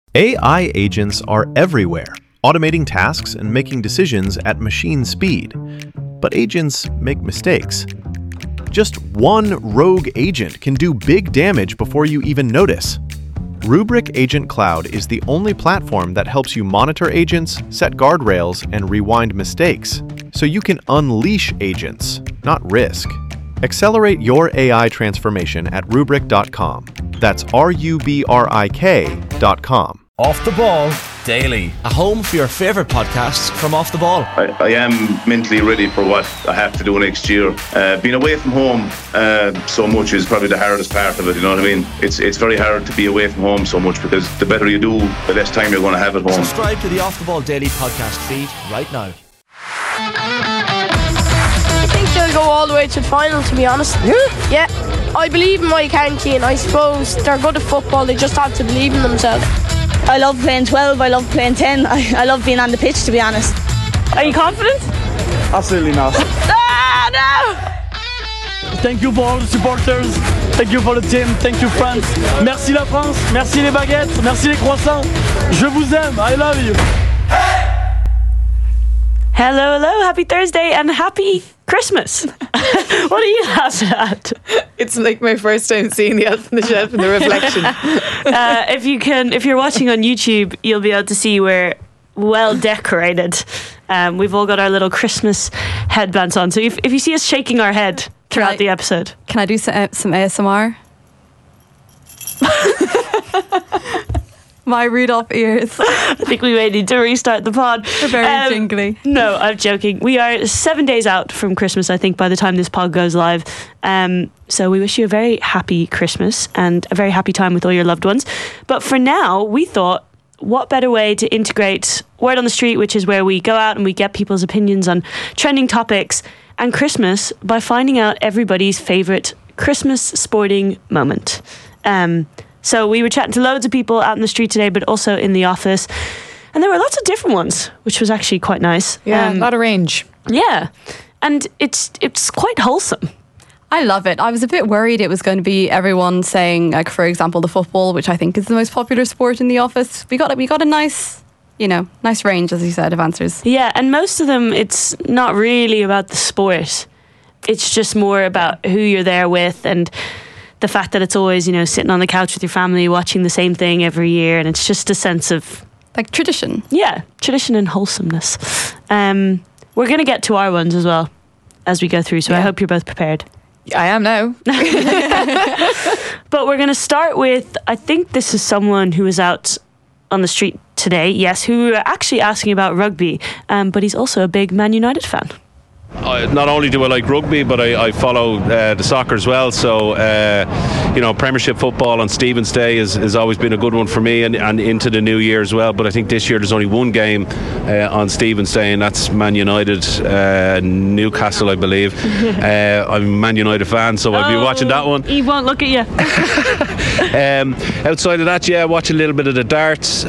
AI agents are everywhere, automating tasks and making decisions at machine speed. But agents make mistakes. Just one rogue agent can do big damage before you even notice. Rubrik Agent Cloud is the only platform that helps you monitor agents, set guardrails, and rewind mistakes, so you can unleash agents, not risk. Accelerate your AI transformation at Rubrik.com. That's RUBRIK.com. Off the Ball Daily, a home for your favourite podcasts from Off the Ball. I am mentally ready for what I have to do next year. Being away from home so much is probably the hardest part of it, you know what I mean? It's very hard to be away from home so much because the better you do, the less time you're going to have at home. Subscribe to the Off the Ball Daily podcast feed right now. I think they'll go all the way to the final, to be honest. Yeah. I believe in my county, and I suppose they're good at football. They just have to believe in themselves. I love playing 12, I love playing 10. I love being on the pitch, to be honest. Are you confident? Absolutely not. Ah, no! Thank you for all the supporters. Thank you for the team. Thank you, France. Merci la France. Merci les baguettes. Merci les croissants. Je vous aime. I love you. Hello, happy Thursday and happy Christmas. What are you laughing at? It's like my first time seeing the Elf on the Shelf in the reflection. If you're watching on YouTube, you'll be able to see we're well decorated. We've all got our little Christmas headbands on. So if you see us shaking our head throughout the episode. Can I do some ASMR? My Rudolph ears. I think we may need to restart the pod. They're very jingly. No, I'm joking. We are 7 days out from Christmas, I think, by the time this pod goes live. So we wish you a very happy Christmas and a very happy time with all your loved ones. But for now, we thought, what better way to integrate Word on the Street, which is where we go out and we get people's opinions on trending topics, and Christmas by finding out everybody's favourite Christmas sporting moment. So we were chatting to loads of people out in the street today, but also in the office. And there were lots of different ones, which was actually quite nice. Yeah, a lot of range. Yeah. And it's quite wholesome. I love it. I was a bit worried it was going to be everyone saying, like, for example, the football, which I think is the most popular sport in the office. We got a nice, nice range, as you said, of answers. Yeah, and most of them, it's not really about the sport. It's just more about who you're there with and the fact that it's always, sitting on the couch with your family, watching the same thing every year. And it's just a sense of... like tradition. Yeah, tradition and wholesomeness. We're going to get to our ones as well as we go through. So I hope you're both prepared. I am now. But we're going to start with, I think this is someone who was out on the street today. Yes, who we were actually asking about rugby. But he's also a big Man United fan. Not only do I like rugby, but I follow the soccer as well. So, Premiership football on Stephen's Day has always been a good one for me, and into the new year as well. But I think this year there's only one game on Stephen's Day, and that's Man United, Newcastle, I believe. I'm a Man United fan, so I'll be watching that one. He won't look at you. Outside of that, watch a little bit of the darts,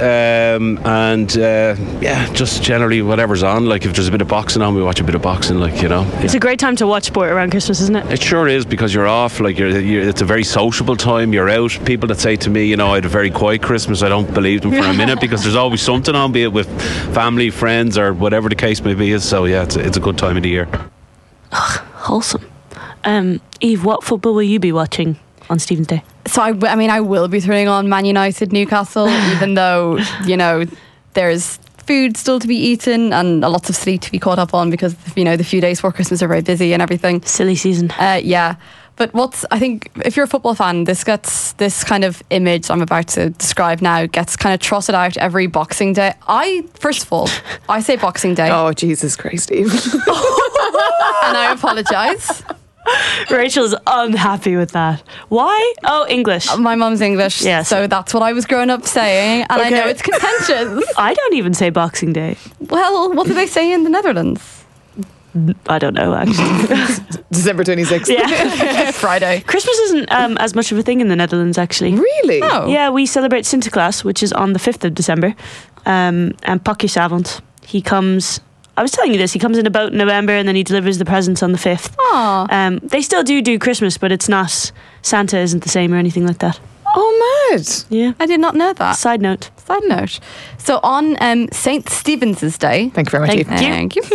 just generally whatever's on. Like if there's a bit of boxing on, we watch a bit of boxing. It's a great time to watch sport around Christmas, isn't it? It sure is, because you're off. It's a very sociable time. You're out. People that say to me, I had a very quiet Christmas, I don't believe them for a minute, because there's always something on, be it with family, friends, or whatever the case may be. So it's a good time of the year. Wholesome. Eve, what football will you be watching on Stephen's Day? So I will be turning on Man United Newcastle, even though there's food still to be eaten and lots of sleep to be caught up on, because the few days before Christmas are very busy and everything. Silly season. But I think if you're a football fan, this kind of image I'm about to describe now gets kind of trotted out every Boxing Day. First of all, I say Boxing Day. Oh, Jesus Christ, Eve. And I apologise. Rachel's unhappy with that. Why? Oh, English. My mum's English, yes. So that's what I was growing up saying, and I know it's contentious. I don't even say Boxing Day. Well, what do they say in the Netherlands? I don't know, actually. December 26th. Yeah. Friday. Christmas isn't as much of a thing in the Netherlands, actually. Really? Oh. Yeah, we celebrate Sinterklaas, which is on the 5th of December. And Pakjesavond. He comes... I was telling you this, he comes in a boat in November and then he delivers the presents on the 5th. Aww. They still do Christmas, but it's not... Santa isn't the same or anything like that. Oh, mad. Yeah. I did not know that. Side note. So on St. Stephen's Day. Thank you very much. Thank you.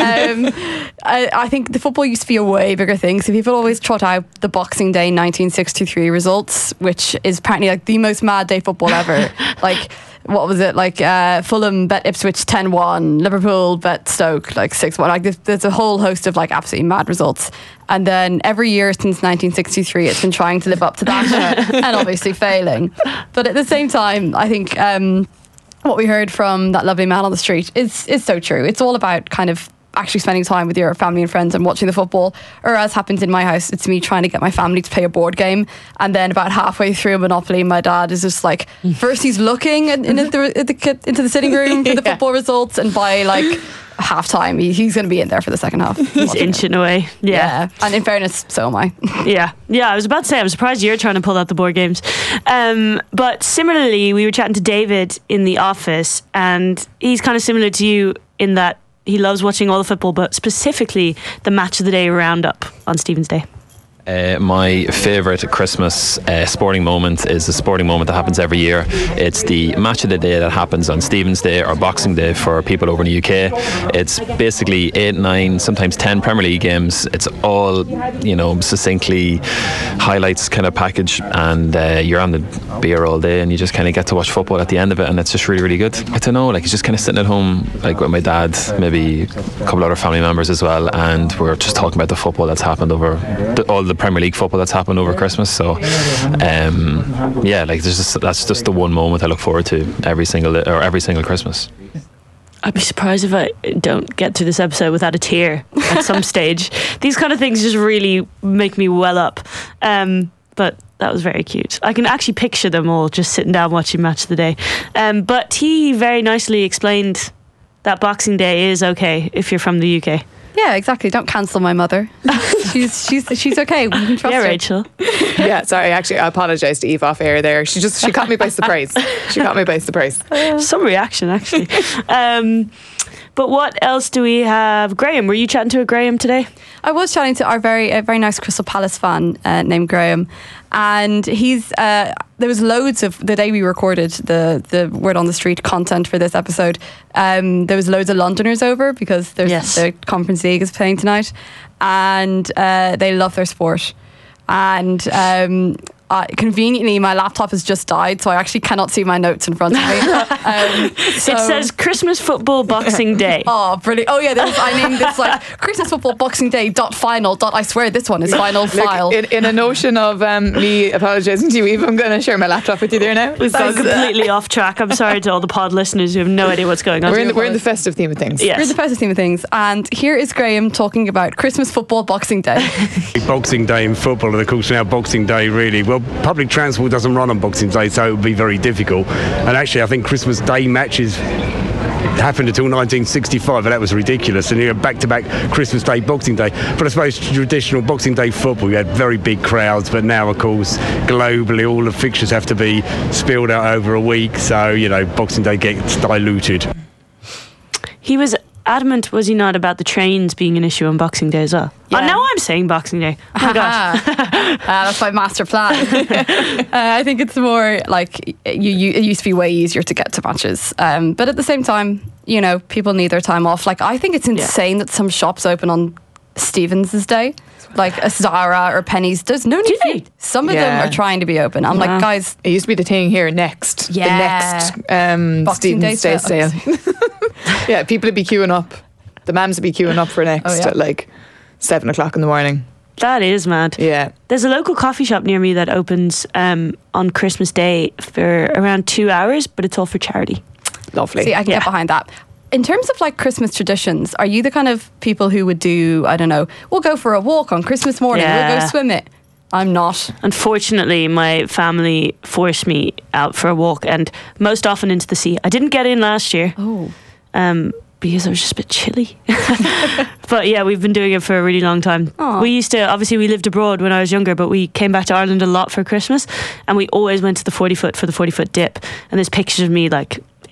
I think the football used to be a way bigger thing. So people always trot out the Boxing Day 1963 results, which is apparently like the most mad day football ever. Like, what was it? Like Fulham bet Ipswich 10-1, Liverpool bet Stoke like 6-1. Like there's a whole host of like absolutely mad results. And then every year since 1963, it's been trying to live up to that and obviously failing. But at the same time, I think what we heard from that lovely man on the street is so true. It's all about kind of actually spending time with your family and friends and watching the football. Or as happens in my house, it's me trying to get my family to play a board game, and then about halfway through Monopoly, my dad is just like, first he's looking into the sitting room for the football results, and by like half time he's going to be in there for the second half. He's inching away. Yeah. And in fairness, so am I. Yeah, I was about to say, I'm surprised you're trying to pull out the board games. But similarly, we were chatting to David in the office, and he's kind of similar to you in that he loves watching all the football, but specifically the Match of the Day roundup on Stephen's Day. My favourite Christmas sporting moment is a sporting moment that happens every year. It's the Match of the Day that happens on Stephen's Day or Boxing Day for people over in the UK. It's basically 8, 9, sometimes 10 Premier League games. It's all, succinctly highlights kind of package, and you're on the beer all day and you just kind of get to watch football at the end of it, and it's just really, really good. I don't know, it's just kind of sitting at home like with my dad, maybe a couple other family members as well, and we're just talking about the football that's happened over all the Premier League football that's happened over Christmas. So that's just the one moment I look forward to every single Christmas. I'd be surprised if I don't get through this episode without a tear at some stage. These kind of things just really make me well up. But that was very cute. I can actually picture them all just sitting down watching Match of the Day. But he very nicely explained that Boxing Day is okay if you're from the UK. Yeah, exactly. Don't cancel my mother. She's okay. We can trust her. Rachel. Yeah, sorry. Actually, I apologise to Eve off air there. She caught me by surprise. Some reaction, actually. But what else do we have? Graham, were you chatting to a Graham today? I was chatting to a very nice Crystal Palace fan named Graham, and he's there was loads of the day we recorded the Word on the Street content for this episode. There was loads of Londoners over because the Conference League is playing tonight, and they love their sport. And conveniently, my laptop has just died, so I actually cannot see my notes in front of me. It says Christmas Football Boxing Day. Oh, brilliant. Oh, yeah, I named this like Christmas Football Boxing Day .final. I swear this one is final file. In a notion of me apologising to you, Eve, I'm going to share my laptop with you there now. We've gone completely off track. I'm sorry to all the pod listeners who have no idea what's going on. We're in the festive theme of things. Yes. We're in the festive theme of things. And here is Graham talking about Christmas Football Boxing Day. Boxing Day in football, and of course now Boxing Day really, well, public transport doesn't run on Boxing Day, so it would be very difficult. And actually I think Christmas Day matches happened until 1965, and that was ridiculous. And you had back-to-back Christmas Day, Boxing Day. But I suppose traditional Boxing Day football, you had very big crowds, but now of course globally all the fixtures have to be spilled out over a week, so Boxing Day gets diluted. He was adamant, was he not, about the trains being an issue on Boxing Day as well? Yeah. Oh, now I'm saying Boxing Day. Oh my gosh. That's my master plan. I think it's more like it used to be way easier to get to matches. But at the same time, people need their time off. Like, I think it's insane that some shops open on Stephen's Day. Like a Zara or Penny's. There's no need. Some of them are trying to be open. I'm like, guys. It used to be the thing here next. Yeah. The next Stephen's Day sale. Yeah, people would be queuing up. The mams would be queuing up for next at like 7 o'clock in the morning. That is mad. Yeah. There's a local coffee shop near me that opens on Christmas Day for around 2 hours, but it's all for charity. Lovely. See, I can get behind that. In terms of like Christmas traditions, are you the kind of people who would do, I don't know, we'll go for a walk on Christmas morning, we'll go swim it? I'm not. Unfortunately, my family forced me out for a walk, and most often into the sea. I didn't get in last year. Oh. Because it was just a bit chilly. But yeah, we've been doing it for a really long time. Aww. We used to, obviously we lived abroad when I was younger, but we came back to Ireland a lot for Christmas, and we always went to the 40 foot for the 40 foot dip. And there's pictures of me like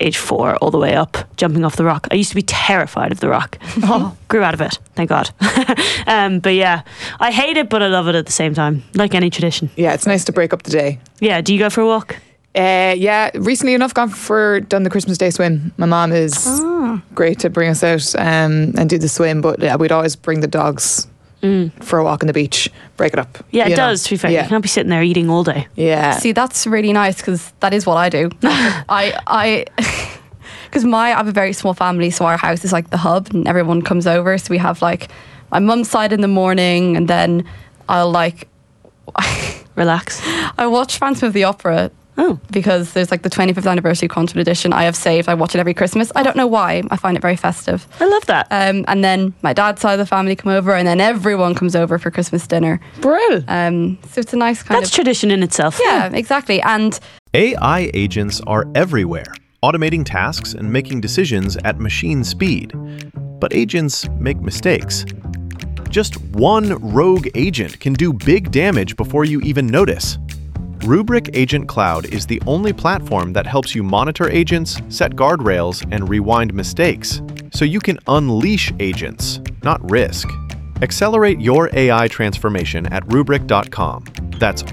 age 4 all the way up, jumping off the rock. I used to be terrified of the rock. Grew out of it, thank God. But yeah, I hate it, but I love it at the same time, like any tradition. Yeah, it's nice to break up the day. Yeah, do you go for a walk? Yeah, recently enough done the Christmas Day swim. My mom is great to bring us out and do the swim, but yeah, we'd always bring the dogs for a walk on the beach, break it up. Yeah, it does, to be fair. You can't be sitting there eating all day. Yeah. See, that's really nice because that is what I do. I because I have a very small family, so our house is like the hub and everyone comes over. So we have like my mum's side in the morning, and then I'll like relax. I watch Phantom of the Opera. Because there's like the 25th anniversary concert edition I have saved. I watch it every Christmas. I don't know why. I find it very festive. I love that. And then my dad's side of the family come over, and then everyone comes over for Christmas dinner. Brilliant. So it's a nice kind That's tradition in itself. Yeah, exactly. And AI agents are everywhere, automating tasks and making decisions at machine speed. But agents make mistakes. Just one rogue agent can do big damage before you even notice. Rubrik Agent Cloud is the only platform that helps you monitor agents, set guardrails, and rewind mistakes, so you can unleash agents, not risk. Accelerate your AI transformation at Rubrik.com. That's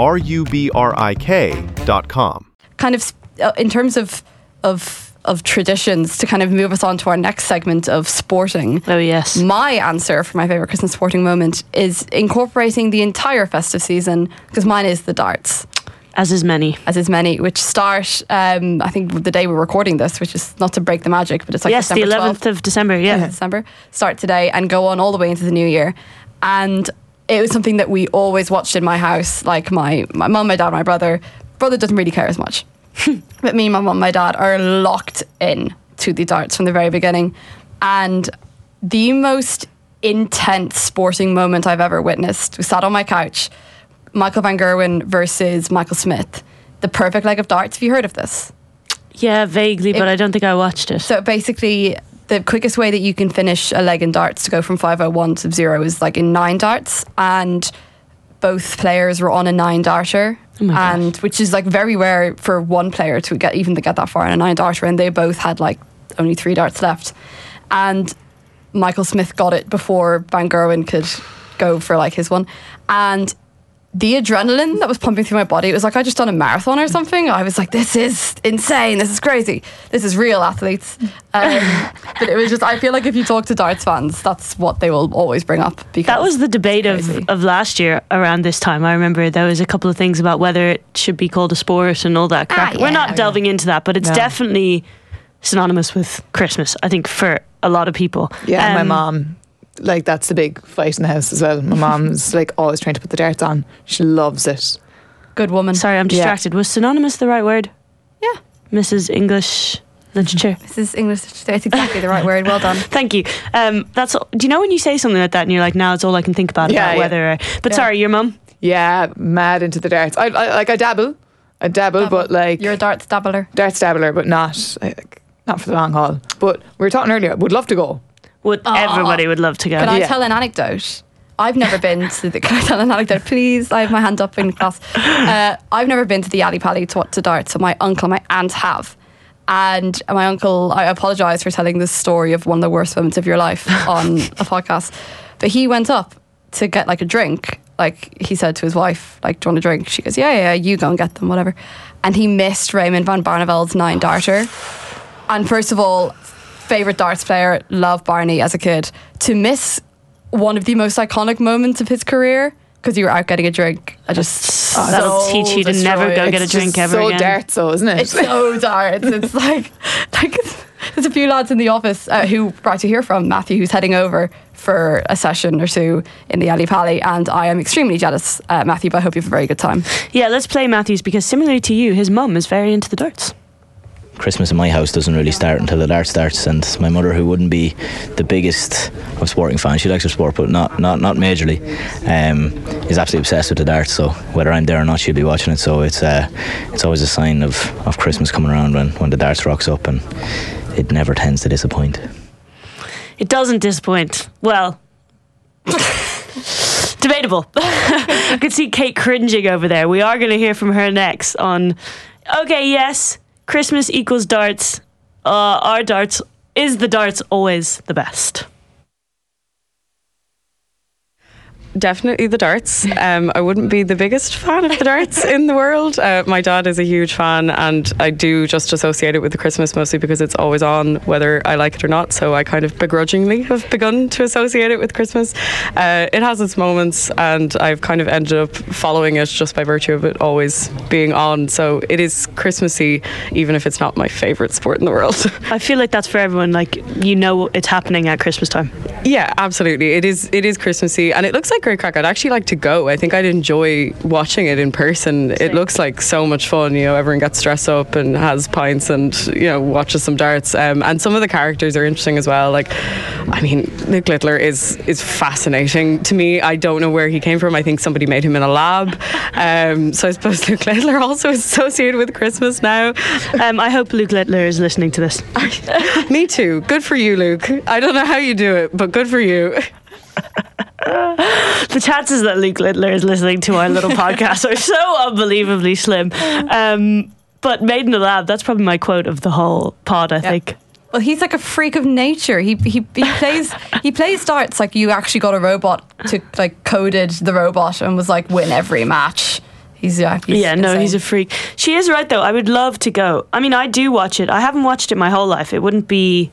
RUBRIK.com. kind of in terms of traditions, to kind of move us on to our next segment of sporting. Oh yes. My answer for my favourite Christmas sporting moment is incorporating the entire festive season, because mine is the darts. As is many, which start, I think, the day we're recording this, which is not to break the magic, but it's like December the 11th of December, December. Start today and go on all the way into the new year. And it was something that we always watched in my house, like my mum, my dad, my brother. Brother doesn't really care as much. But me, my mum, my dad are locked in to the darts from the very beginning. And the most intense sporting moment I've ever witnessed, we sat on my couch, Michael Van Gerwen versus Michael Smith, the perfect leg of darts. Have you heard of this? Yeah, vaguely, but I don't think I watched it. So basically, the quickest way that you can finish a leg in darts to go from 501 to 0 is like in 9 darts, and both players were on a 9 darter, and which is like very rare for one player to get that far in a 9 darter, and they both had like only 3 darts left, and Michael Smith got it before Van Gerwen could go for like his one, and the adrenaline that was pumping through my body, it was like I just done a marathon or something. I was like, this is insane, this is crazy, this is real athletes. But it was just, I feel like if you talk to darts fans, that's what they will always bring up. Because that was the debate of last year around this time. I remember there was a couple of things about whether it should be called a sport and all that crap. We're not delving into that, but it's definitely synonymous with Christmas, I think, for a lot of people. Yeah, my mom, like, that's the big fight in the house as well. My mom's like always trying to put the darts on. She loves it. Good woman. Sorry, I'm distracted. Was synonymous the right word? Yeah. Mrs. English Literature. Mrs. English Literature. It's exactly the right word. Well done. Thank you. That's. Do you know when you say something like that and you're like, now it's all I can think about whether. But sorry, your mum. Yeah, mad into the darts. I dabble, but like you're a darts dabbler. Darts dabbler, but not for the long haul. But we were talking earlier. Would love to go. Everybody would love to go. Can I tell an anecdote? I've never been to the... Can I tell an anecdote, please? I have my hand up in class. I've never been to the Ali Pali to darts, so my uncle and my aunt have. And my uncle, I apologise for telling this story of one of the worst moments of your life on a podcast, but he went up to get like a drink. Like, he said to his wife, like, do you want a drink? She goes, yeah, you go and get them, whatever. And he missed Raymond van Barneveld's 9 darter. And first of all, favourite darts player, love Barney as a kid. To miss one of the most iconic moments of his career because you were out getting a drink, that'll teach you to never go get a drink ever again. It's so darts, though, isn't it? It's so darts. It's like there's a few lads in the office who right to hear from Matthew, who's heading over for a session or two in the Ali Pali, and I am extremely jealous, Matthew, but I hope you have a very good time. Yeah, let's play Matthew's, because similarly to you, his mum is very into the darts. Christmas in my house doesn't really start until the dart starts, and my mother, who wouldn't be the biggest of sporting fans, she likes her sport but not majorly, is absolutely obsessed with the darts, so whether I'm there or not she'll be watching it, so it's always a sign of Christmas coming around when the darts rocks up, and it never tends to disappoint. It doesn't disappoint. Well, debatable. I could see Kate cringing over there. We are going to hear from her next on okay, yes, Christmas equals darts. our darts, is the darts always the best? Definitely the darts. I wouldn't be the biggest fan of the darts in the world. My dad is a huge fan, and I do just associate it with the Christmas mostly because it's always on whether I like it or not, so I kind of begrudgingly have begun to associate it with Christmas. It has its moments, and I've kind of ended up following it just by virtue of it always being on, so it is Christmassy even if it's not my favourite sport in the world. I feel like that's for everyone, like, you know it's happening at Christmas time. Yeah, absolutely. It is Christmassy, and it looks like great crack. I'd actually like to go. I think I'd enjoy watching it in person. It looks like so much fun. You know, everyone gets dressed up and has pints and, you know, watches some darts. And some of the characters are interesting as well. Like, I mean, Luke Littler is fascinating to me. I don't know where he came from. I think somebody made him in a lab. So I suppose Luke Littler also is associated with Christmas now. I hope Luke Littler is listening to this. Me too. Good for you, Luke. I don't know how you do it, but good for you. The chances that Luke Littler is listening to our little podcast are so unbelievably slim. But made in the lab, that's probably my quote of the whole pod, I think. Well, he's like a freak of nature. He plays darts like you actually got a robot to like coded the robot and was like win every match. He's insane. He's a freak. She is right though. I would love to go. I mean, I do watch it. I haven't watched it my whole life. It wouldn't be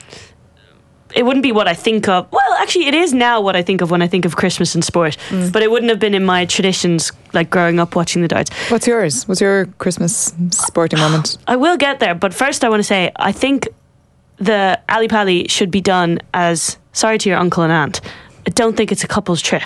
what I think of. Well, actually, it is now what I think of when I think of Christmas and sport. But it wouldn't have been in my traditions, like growing up watching the darts. What's yours? What's your Christmas sporting moment? I will get there, but first I want to say, I think the Ali Pali should be done as sorry to your uncle and aunt. I don't think it's a couple's trip.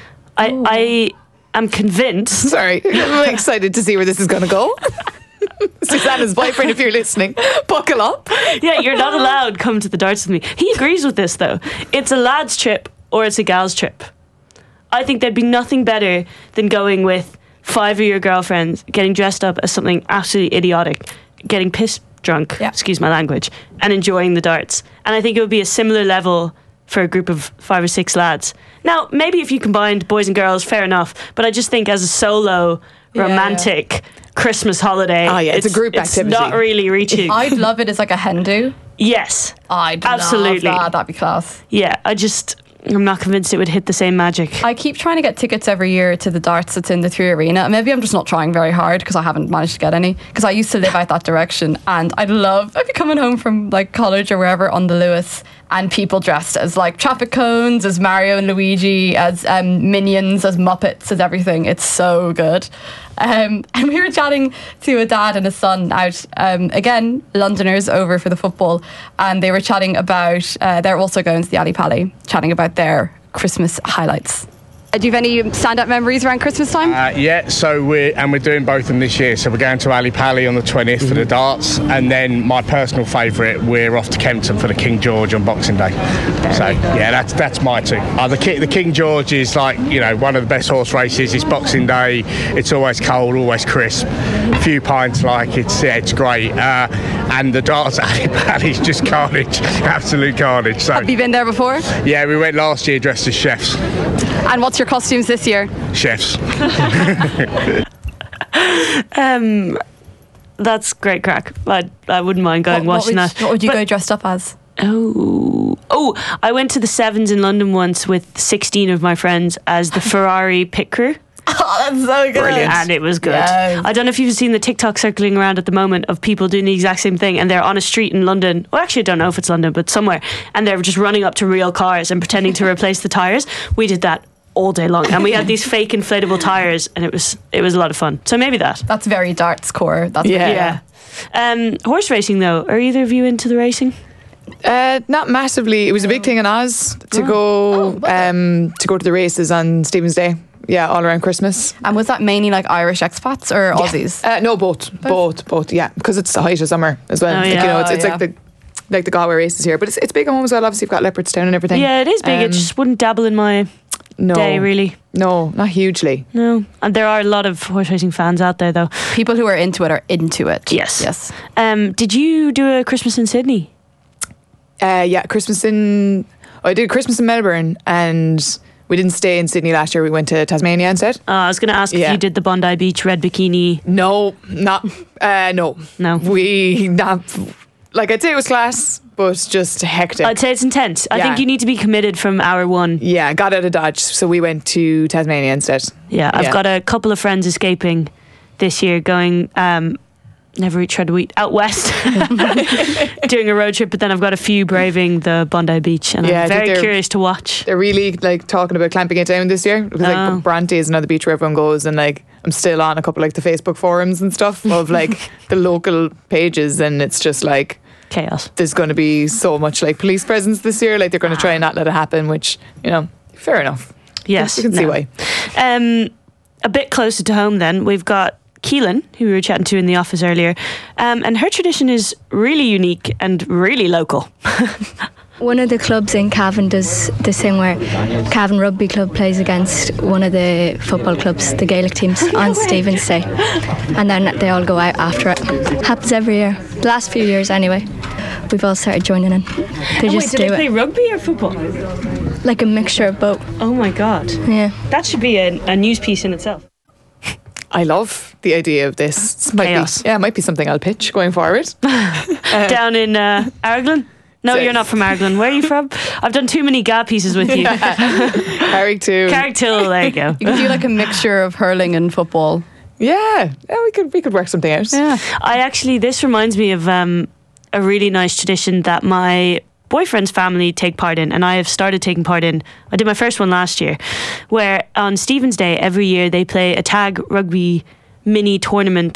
I am convinced. Sorry, I'm excited to see where this is going to go. Susanna's boyfriend, if you're listening, buckle up. Yeah, you're not allowed come to the darts with me. He agrees with this though. It's a lad's trip or it's a gal's trip. I think there'd be nothing better than going with 5 of your girlfriends, getting dressed up as something absolutely idiotic, getting pissed drunk, excuse my language, and enjoying the darts. And I think it would be a similar level for a group of 5 or 6 lads. Now, maybe if you combined boys and girls, fair enough, but I just think as a solo romantic Christmas holiday, it's a group activity. It's not really reaching. I'd love it as like a hen do. Yes, I'd absolutely love that. That'd be class. Yeah, I'm not convinced it would hit the same magic. I keep trying to get tickets every year to the darts that's in the 3 Arena. Maybe I'm just not trying very hard because I haven't managed to get any. Because I used to live out that direction, and I'd be coming home from like college or wherever on the Lewis, and people dressed as like traffic cones, as Mario and Luigi, as minions, as Muppets, as everything. It's so good. And we were chatting to a dad and a son out, again, Londoners over for the football, and they were chatting about, they're also going to the Ali Pali, chatting about their Christmas highlights. Do you have any stand-up memories around Christmas time? So we're doing both of them this year. So we're going to Ali Pali on the 20th for the darts, and then my personal favourite, we're off to Kempton for the King George on Boxing Day. That's my two. The King George is like, you know, one of the best horse races. It's Boxing Day. It's always cold, always crisp. A few pints, it's great. And the darts at Ali Pali is just carnage, absolute carnage. So have you been there before? Yeah, we went last year dressed as chefs. And what's your costumes this year? Chefs. That's great crack. I wouldn't mind going watching that. What would you go dressed up as? Oh, I went to the Sevens in London once with 16 of my friends as the Ferrari pit crew. Oh, that's so good. Brilliant. And it was good. Yes. I don't know if you've seen the TikTok circling around at the moment of people doing the exact same thing, and they're on a street in London. Well, actually, I don't know if it's London, but somewhere. And they're just running up to real cars and pretending to replace the tyres. We did that all day long. And we had these fake inflatable tyres, and it was a lot of fun. So maybe that. That's very darts core. That's yeah. Horse racing, though. Are either of you into the racing? Not massively. It was a big thing in Oz to go to the races on Stephen's Day. Yeah, all around Christmas. And was that mainly like Irish expats or Aussies? No, both. Yeah, because it's the height of summer as well. It's like the Galway races here, but it's big at home as well. Obviously, you've got Leopardstown and everything. Yeah, it is big. It just wouldn't dabble in my day, really. No, not hugely. No, and there are a lot of horse racing fans out there, though. People who are into it are into it. Yes. Did you do a Christmas in Sydney? Yeah, I did Christmas in Melbourne, and we didn't stay in Sydney last year. We went to Tasmania instead. I was going to ask if you did the Bondi Beach red bikini. No. like I'd say it was class, but just hectic. I'd say it's intense. I think you need to be committed from hour one. Yeah, got out of Dodge, so we went to Tasmania instead. Yeah, I've got a couple of friends escaping this year, going never eat shredded wheat out west, doing a road trip. But then I've got a few braving the Bondi Beach, and I'm very curious to watch. They're really like talking about clamping it down this year because like Bronte is another beach where everyone goes, and like I'm still on a couple like the Facebook forums and stuff of like the local pages, and it's just like chaos. There's going to be so much like police presence this year. Like they're going to try and not let it happen, which fair enough. Yes, you can see why. A bit closer to home, then we've got Keelan, who we were chatting to in the office earlier, and her tradition is really unique and really local. One of the clubs in Cavan does this thing where Cavan Rugby Club plays against one of the football clubs, the Gaelic teams, on Stephen's Day, and then they all go out after it. Happens every year. The last few years anyway. We've all started joining in. They just do they play rugby or football? Like a mixture of both. Oh my god. Yeah. That should be a news piece in itself. I love the idea of this. It might be something I'll pitch going forward. Down in Arglen? No, you're not from Arglen. Where are you from? I've done too many GA pieces with you. Carricktown. Carricktown, there you go. You could do like a mixture of hurling and football. Yeah, we could work something out. Yeah. This reminds me of a really nice tradition that my boyfriend's family take part in, and I have started taking part in. I did my first one last year, where on Stephen's Day every year they play a tag rugby mini game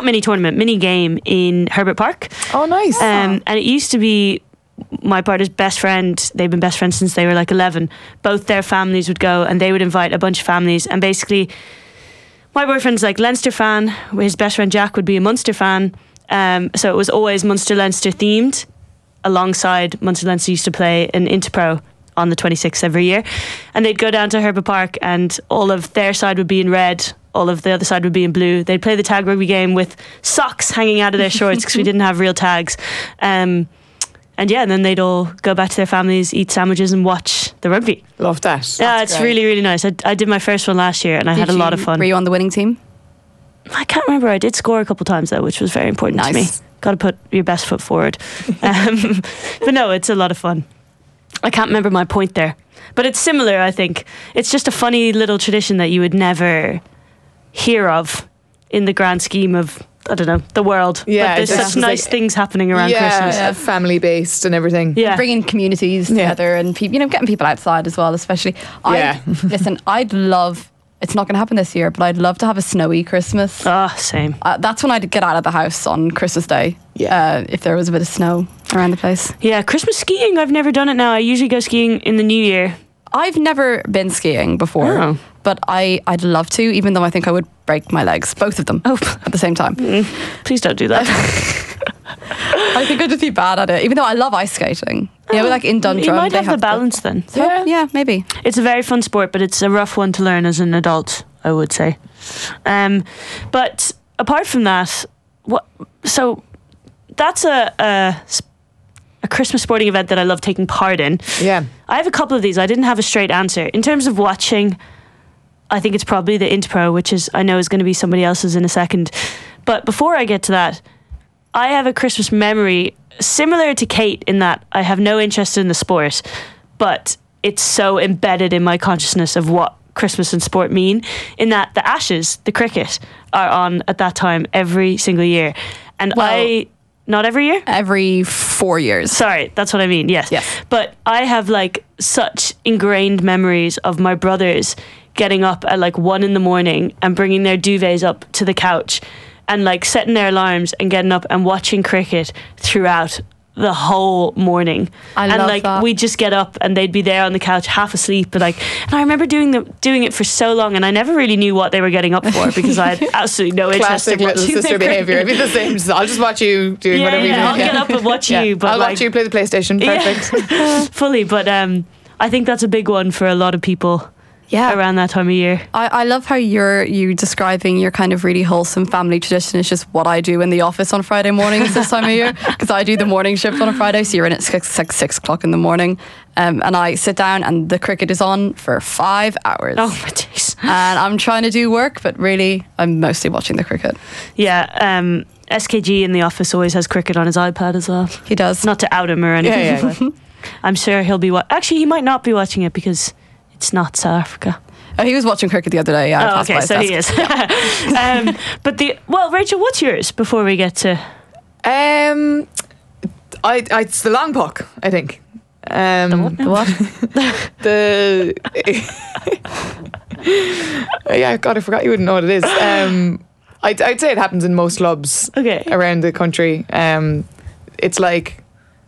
in Herbert Park. Oh, nice. And it used to be my partner's best friend. They've been best friends since they were like 11. Both their families would go, and they would invite a bunch of families, and basically my boyfriend's like Leinster fan, his best friend Jack would be a Munster fan, so it was always Munster-Leinster themed. Alongside Munster-Leinster used to play an Interpro on the 26th every year, and they'd go down to Herbert Park, and all of their side would be in red, all of the other side would be in blue. They'd play the tag rugby game with socks hanging out of their shorts because we didn't have real tags, and then they'd all go back to their families, eat sandwiches and watch the rugby. Love that. Yeah, it's really, really nice. I did my first one last year and I had a lot of fun. Were you on the winning team? I can't remember. I did score a couple times though, which was very important to me. Got to put your best foot forward. But no, it's a lot of fun. I can't remember my point there. But it's similar, I think. It's just a funny little tradition that you would never hear of in the grand scheme of, I don't know, the world. Yeah, but there's such nice things happening around Christmas. Yeah, family based and everything. Yeah, bringing communities together and getting people outside as well, especially. Listen, I'd love. It's not going to happen this year, but I'd love to have a snowy Christmas. Oh, same. That's when I'd get out of the house on Christmas Day. Yeah, if there was a bit of snow around the place. Yeah, Christmas skiing. I've never done it now. I usually go skiing in the new year. I've never been skiing before, but I'd love to, even though I think I would break my legs, both of them, at the same time. Please don't do that. I think I'd just be bad at it, even though I love ice skating. Like in Dundrum. You might have the balance then. So, yeah, maybe. It's a very fun sport, but it's a rough one to learn as an adult, I would say. But apart from that, so that's a Christmas sporting event that I love taking part in. Yeah. I have a couple of these. I didn't have a straight answer. In terms of watching, I think it's probably the Interpro, which I know is going to be somebody else's in a second. But before I get to that, I have a Christmas memory similar to Kate in that I have no interest in the sport, but it's so embedded in my consciousness of what Christmas and sport mean, in that the Ashes, the cricket, are on at that time every single year. And not every year? Every 4 years. Sorry, that's what I mean, yes. But I have like such ingrained memories of my brothers getting up at like 1 a.m. and bringing their duvets up to the couch and like setting their alarms and getting up and watching cricket throughout the whole morning. I love that. We'd just get up and they'd be there on the couch half asleep, but and I remember doing it for so long, and I never really knew what they were getting up for because I had absolutely no interest in watching little sister behaviour. I'd be the same. I'll just watch you doing whatever you do. I'll get up and watch you, but I'll watch you play the PlayStation. Perfect. Fully, but I think that's a big one for a lot of people. Yeah, around that time of year. I love how you describing your kind of really wholesome family tradition. It's just what I do in the office on Friday mornings this time of year, because I do the morning shift on a Friday, so you're in at 6 o'clock in the morning, and I sit down and the cricket is on for 5 hours. Oh my days. And I'm trying to do work, but really I'm mostly watching the cricket. Yeah, SKG in the office always has cricket on his iPad as well. He does. Not to out him or anything. Yeah. But I'm sure he'll be. Actually, he might not be watching it because it's not South Africa. Oh, he was watching cricket the other day. Yeah, oh, okay, so he is. But Rachel, what's yours before we get to? It's the long puck, I think. The what? Yeah, God, I forgot you wouldn't know what it is. I'd say it happens in most clubs around the country. It's like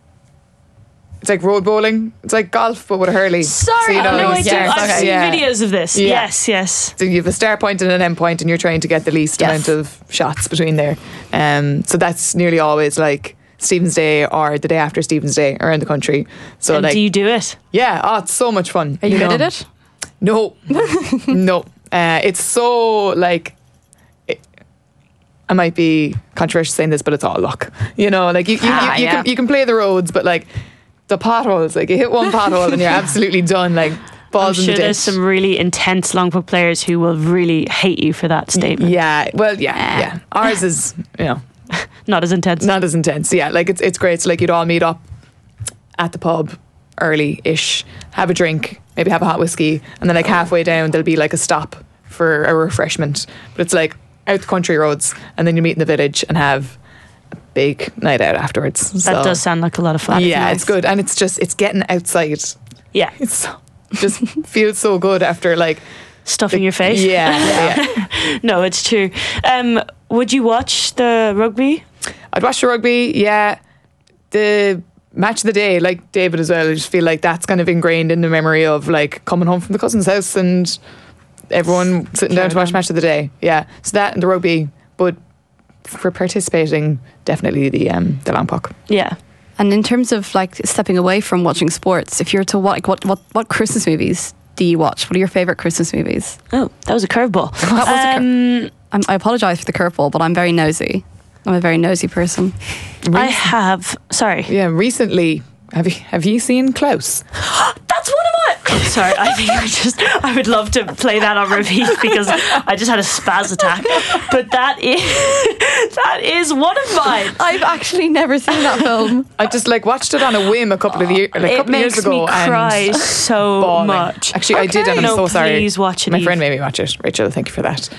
road bowling. It's like golf, but with a hurley. Sorry, so, I've seen videos of this. Yeah. Yes. So you have a start point and an end point, and you're trying to get the least amount of shots between there. So that's nearly always like Stephen's Day or the day after Stephen's Day around the country. So and do you do it? Yeah, it's so much fun. Are you good at it? No. No. It's so like I might be controversial saying this, but it's all luck. You know, like you can play the roads, but like the potholes, like you hit one pothole and you're absolutely done. Like balls in the ditch. There's some really intense long puck players who will really hate you for that statement. Yeah, well, yeah. Ours is, not as intense. Not as intense. Yeah, like it's great. So like you'd all meet up at the pub early-ish, have a drink, maybe have a hot whiskey, and then like halfway down there'll be like a stop for a refreshment. But it's like out the country roads, and then you meet in the village and have a big night out afterwards. That does sound like a lot of fun. Yeah, it's good, and it's getting outside. Yeah, it's just feels so good after like stuffing your face. Yeah. No, it's true. Would you watch the rugby? I'd watch the rugby. Yeah, the match of the day, like David as well. I just feel like that's kind of ingrained in the memory of like coming home from the cousin's house and everyone sitting down to watch match of the day. Yeah, so that and the rugby, but for participating, definitely the long puck. Yeah. And in terms of like stepping away from watching sports, if you're to watch, what Christmas movies do you watch? What are your favourite Christmas movies? Oh, that was a curveball. I apologise for the curveball, but I'm very nosy. I'm a very nosy person. I have. Sorry. Yeah, recently. Have you seen Klaus? That's one of my. Oh, sorry, I would love to play that on repeat because I just had a spaz attack. But that is one of mine. I've actually never seen that film. I just like watched it on a whim a couple of years ago. It makes me cry so much. Actually, I did, and I'm so sorry. Please watch it. My friend made me watch it. Rachel, thank you for that.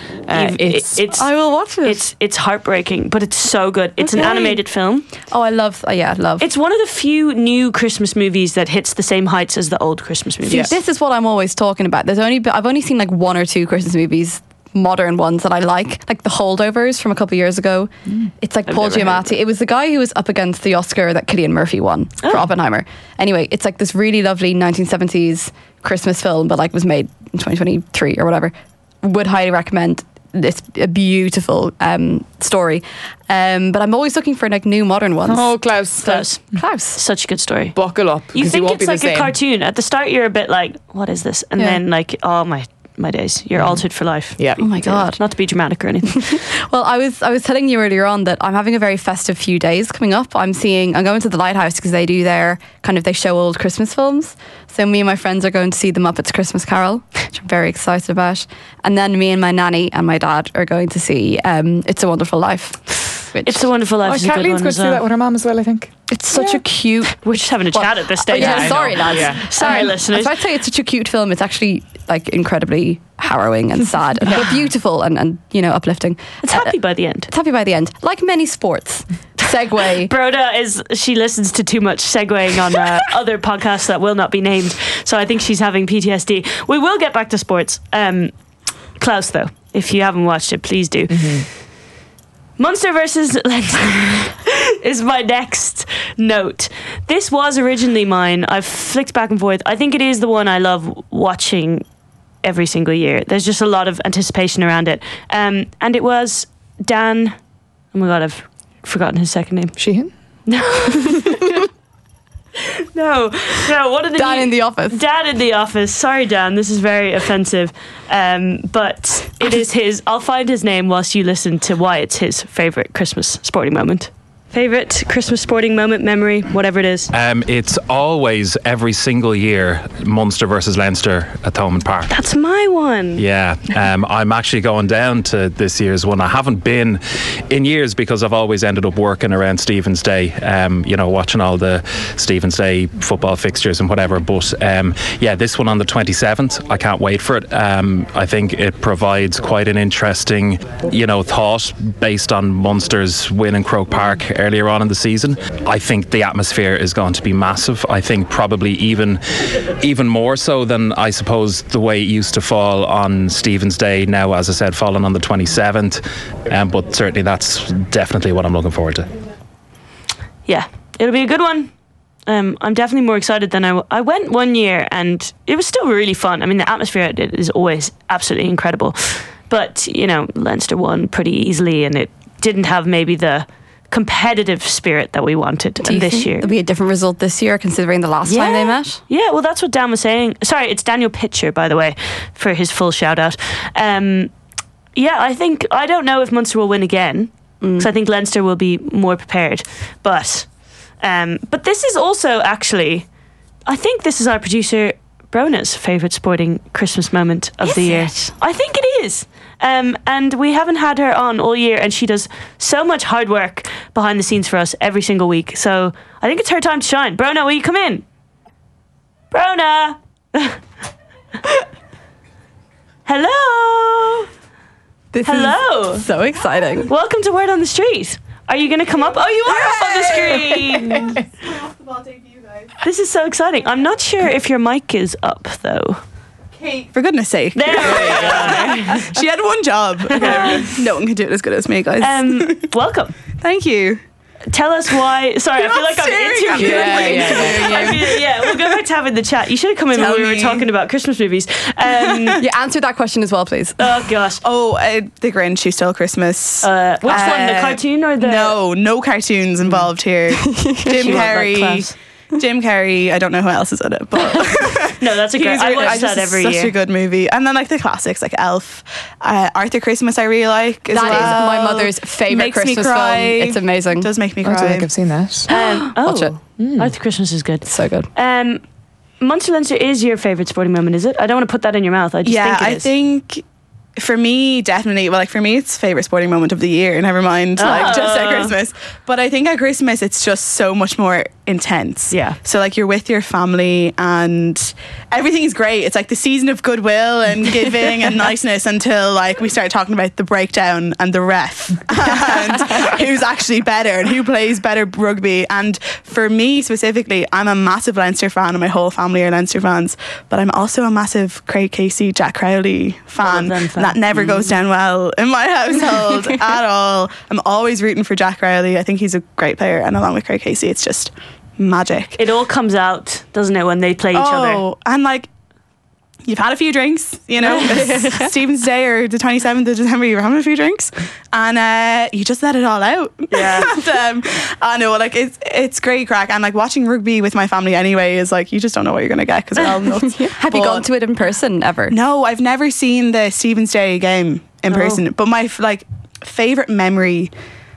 I will watch it. It's heartbreaking, but it's so good. It's an animated film. Oh, I love. It's one of the few new Christmas movies that hits the same heights as the old Christmas movies. See, this is what I'm always talking about. I've only seen like one or two Christmas movies, modern ones that I like The Holdovers from a couple of years ago. It's like Paul Giamatti. It was the guy who was up against the Oscar that Cillian Murphy won for Oppenheimer. Anyway, it's like this really lovely 1970s Christmas film, but like was made in 2023 or whatever. Would highly recommend. It's a beautiful story, but I'm always looking for like new modern ones. Oh, Klaus, such a good story. Buckle up. You think it's like a cartoon. At the start, you're a bit like, "What is this?" And then like, oh my days, you're altered for life. Yeah. Oh my God. Not to be dramatic or anything. Well, I was telling you earlier on that I'm having a very festive few days coming up. I'm going to the Lighthouse because they do they show old Christmas films. So me and my friends are going to see The Muppets Christmas Carol, which I'm very excited about. And then me and my nanny and my dad are going to see It's a Wonderful Life. It's a Wonderful Life. Kathleen's going to see that with her mum as well, I think. It's such a cute. We're just having a chat at this stage. Sorry, lads. Yeah. Sorry, listeners. I'd say it's such a cute film. It's actually like incredibly harrowing and sad, but beautiful and uplifting. It's happy by the end. It's happy by the end, like many sports. Segue. Broda she listens to too much segueing on other podcasts that will not be named, so I think she's having PTSD. We will get back to sports. Klaus, though, if you haven't watched it, please do. Munster versus Leinster is my next note. This was originally mine. I've flicked back and forth. I think it is the one I love watching every single year. There's just a lot of anticipation around it. And it was Dan. Oh my God, I've forgotten his second name. Sheehan? No, one of the Dan in the Office. Dan in the Office. Sorry, Dan, this is very offensive. But it is his. I'll find his name whilst you listen to why it's his favourite Christmas sporting moment. Favourite Christmas sporting moment, memory, whatever it is? It's always, every single year, Munster versus Leinster at Thomond Park. That's my one. Yeah, I'm actually going down to this year's one. I haven't been in years because I've always ended up working around Stephen's Day, watching all the Stephen's Day football fixtures and whatever. But this one on the 27th, I can't wait for it. I think it provides quite an interesting, thought based on Munster's win in Croke Park earlier on in the season. I think the atmosphere is going to be massive. I think probably even more so than, I suppose, the way it used to fall on Stephen's Day. Now, as I said, falling on the 27th. But certainly that's definitely what I'm looking forward to. Yeah, it'll be a good one. I'm definitely more excited than I went one year, and it was still really fun. I mean, the atmosphere is always absolutely incredible. But, Leinster won pretty easily, and it didn't have maybe the competitive spirit that we wanted. Do you this think year there'll be a different result this year considering the last time they met? Yeah, well, that's what Dan was saying. Sorry, it's Daniel Pitcher, by the way, for his full shout out. I don't know if Munster will win again, because I think Leinster will be more prepared. But this is also actually, I think this is our producer Brona's favourite sporting Christmas moment of the year. I think it is. And we haven't had her on all year, and she does so much hard work behind the scenes for us every single week. So I think it's her time to shine. Brona, will you come in? Brona! Hello! Hello! Is so exciting. Welcome to Word on the Street. Are you going to come up? Oh, you are up on the screen! This is so exciting. I'm not sure if your mic is up, though. Kate, for goodness sake. There we go. She had one job. No one can do it as good as me, guys. Welcome. Thank you. Tell us why. Sorry, I feel like I'm interviewing. We'll go back to having the chat. You should have come in when we were talking about Christmas movies. Answer that question as well, please. Oh gosh. The Grinch Who Stole Christmas. Which one? The cartoon or the? No cartoons involved here. Jim Carrey. I don't know who else is in it, but no, that's a great. I watch that every year. Such a good movie. And then the classics like Elf, Arthur Christmas. I really like. That is my mother's favourite Christmas film. It's amazing. It does make me cry. I don't think I've seen that. Watch it. Arthur Christmas is good. So good. Munster Leinster is your favourite sporting moment, is it? I don't want to put that in your mouth. I just think it is. I think. For me, definitely. Well, for me, it's favourite sporting moment of the year. Never mind, just at Christmas. But I think at Christmas, it's just so much more intense. Yeah. So you're with your family and everything is great. It's the season of goodwill and giving and niceness until we start talking about the breakdown and the ref and who's actually better and who plays better rugby. And for me specifically, I'm a massive Leinster fan and my whole family are Leinster fans. But I'm also a massive Craig Casey, Jack Crowley fan. That never goes down well in my household at all. I'm always rooting for Jack Crowley. I think he's a great player, and along with Craig Casey, it's just magic. It all comes out, doesn't it, when they play each other? And you've had a few drinks, it's Stephen's Day or the 27th of December, you were having a few drinks, and you just let it all out. Yeah. And, I know, it's great crack. And watching rugby with my family anyway is you just don't know what you're going to get because they're all nuts. Have you gone to it in person ever? No, I've never seen the Stephen's Day game in person. But my favourite memory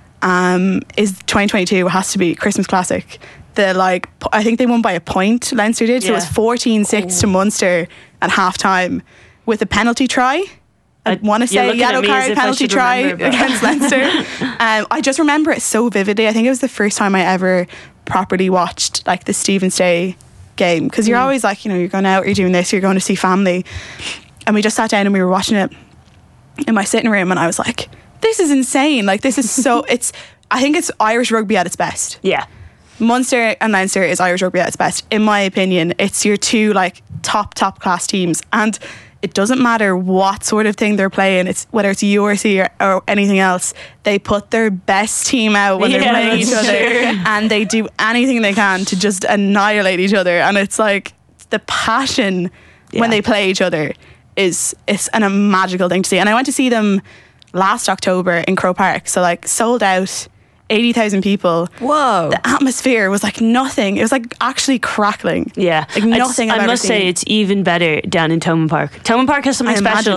is 2022. It has to be Christmas Classic. I think they won by a point, Leinster did, so it was 14-6 to Munster at half time with a penalty try. I want to say yellow card penalty try against Leinster. I just remember it so vividly. I think it was the first time I ever properly watched the Stephen's Day game, because you're always you're going out, you're doing this, you're going to see family, and we just sat down and we were watching it in my sitting room, and I was like, this is insane. This is so I think it's Irish rugby at its best. Yeah. Munster and Leinster is Irish rugby at its best. In my opinion, it's your two top class teams, and it doesn't matter what sort of thing they're playing. It's whether it's URC or anything else. They put their best team out when they're playing each other, and they do anything they can to just annihilate each other. And it's the passion when they play each other is a magical thing to see. And I went to see them last October in Croke Park, so sold out. 80,000 people. Whoa. The atmosphere was nothing. It was actually crackling. Yeah. Nothing I've I ever must seen. say it's even better down in Thomond Park. Thomond Park has something special.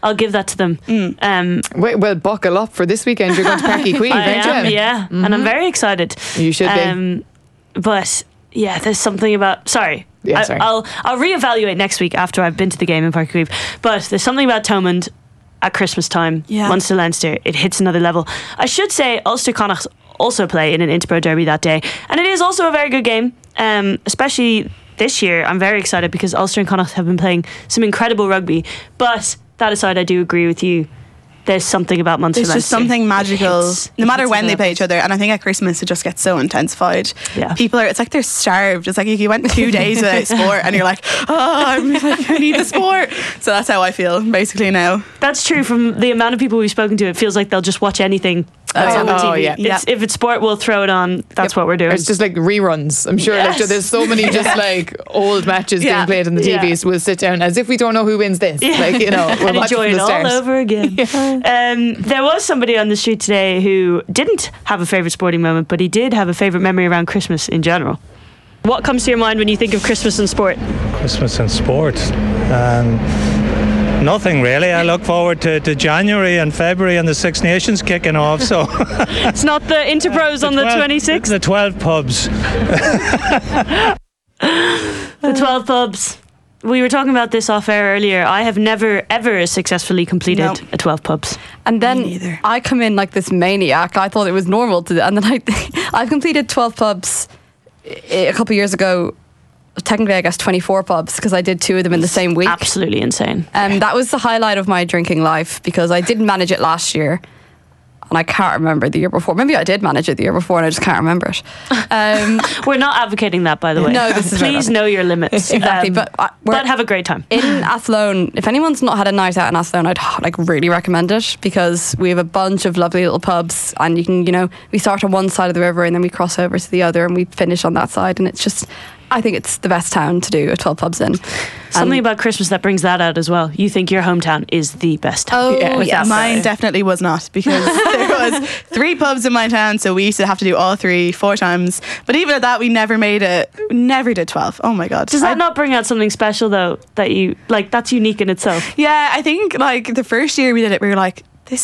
I'll give that to them. Wait, well, buckle up for this weekend. You're going to Parky Queen, aren't am, you? yeah, and I'm very excited. You should be. But yeah, there's something about. Sorry. Yeah, sorry. I'll reevaluate next week after I've been to the game in Parky Queen. But there's something about Thomond at Christmas time, Munster Leinster, it hits another level. I should say Ulster Connacht also play in an Interborough derby that day, and it is also a very good game, especially this year. I'm very excited because Ulster and Connacht have been playing some incredible rugby. But that aside, I do agree with you. There's something about Munster Leinster. There's just something magical, no matter when they play each other. And I think at Christmas it just gets so intensified. Yeah. People are, it's like they're starved. It's like you went 2 days without sport and you're like, I need the sport. So that's how I feel basically now. That's true. From the amount of people we've spoken to, it feels like they'll just watch anything that's on the TV. Yeah. If it's sport, we'll throw it on. That's what we're doing. It's just like reruns. I'm sure like, there's so many just like old matches being played on the TV. So we'll sit down as if we don't know who wins this. Like, you know, we'll and watch enjoy it it from the all start. over again. There was somebody on the street today who didn't have a favourite sporting moment, but he did have a favourite memory around Christmas in general. What comes to your mind when you think of Christmas and sport? Christmas and sport. Nothing really. I look forward to January and February and the Six Nations kicking off. So it's not the Interbros on the 26th? The 12 pubs. The 12 pubs. We were talking about this off air earlier. I have never ever successfully completed a 12 pubs. And then I come in like this maniac. I thought it was normal to, and then I've completed 12 pubs a couple of years ago. Technically, I guess 24 pubs because I did 2 of them in the same week. Absolutely insane. That was the highlight of my drinking life because I didn't manage it last year. And I can't remember the year before. Maybe I did manage it the year before and I just can't remember it. We're not advocating that, by the way. No, this is Please know your limits. Exactly. But have a great time. In Athlone, if anyone's not had a night out in Athlone, I'd really recommend it because we have a bunch of lovely little pubs and you can, we start on one side of the river and then we cross over to the other and we finish on that side and it's just... I think it's the best town to do a 12 pubs in. Something about Christmas that brings that out as well. You think your hometown is the best town. Oh, yeah. Mine definitely was not because there was 3 pubs in my town, so we used to have to do all 3 4 times. But even at that, we never made it. Never did 12. Oh my God. Does that not bring out something special though? That you like? That's unique in itself. Yeah, I think like the first year we did it, we were like,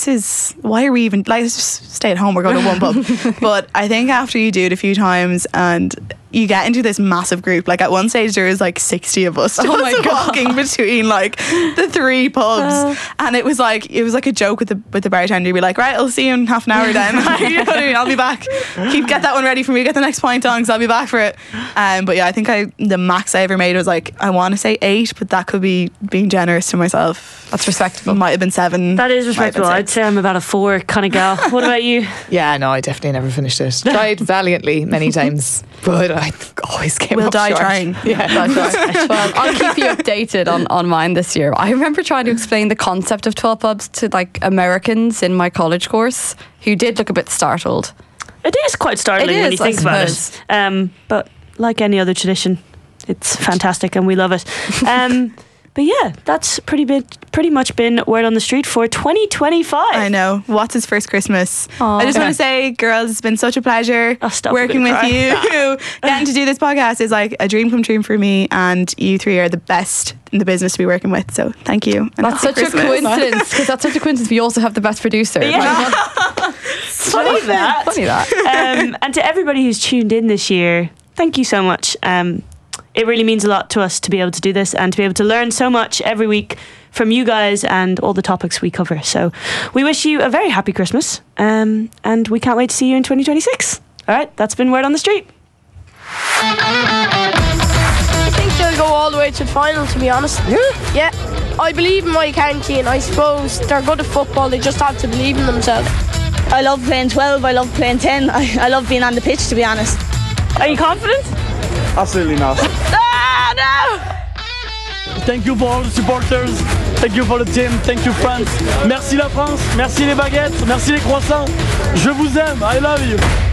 why are we even, like, let's just stay at home, we're going to one pub. But I think after you do it a few times and you get into this massive group, like at one stage there was like 60 of us just walking between like the 3 pubs and it was like a joke with the bartender. You'd be like, right, I'll see you in half an hour then. You know what I mean? I'll be back. Get that one ready for me, get the next pint on because I'll be back for it. But yeah, I think the max I ever made was like, I want to say 8, but that could be being generous to myself. That's respectable. Might have been 7. That is respectable. I'd say I'm about a 4 kind of gal. What about you? Yeah, no, I definitely never finished it. Tried valiantly many times, but I always came up die short. trying. Yeah, well, I'll keep you updated on mine this year. I remember trying to explain the concept of 12 pubs to like Americans in my college course who did look a bit startled. It is quite startling when you think about it. But like any other tradition, it's fantastic and we love it. But yeah, that's pretty much been Word on the Street for 2025. I know. What's his first Christmas? I just want to say, girls, it's been such a pleasure working with you. Getting to do this podcast is like a dream come true for me, and you 3 are the best in the business to be working with. So thank you. And that's such Christmas. a coincidence because that's such a coincidence. We also have the best producer. Yeah. Funny that. And to everybody who's tuned in this year, thank you so much. It really means a lot to us to be able to do this and to be able to learn so much every week from you guys and all the topics we cover. So we wish you a very happy Christmas and we can't wait to see you in 2026. All right, that's been Word on the Street. I think they'll go all the way to the final, to be honest. Yeah. I believe in my county and I suppose they're good at football. They just have to believe in themselves. I love playing 12, I love playing 10. I love being on the pitch, to be honest. Are you confident? Absolutely not. Thank you for all the supporters. Thank you for the team. Thank you, France. Merci la France. Merci les baguettes. Merci les croissants. Je vous aime. I love you.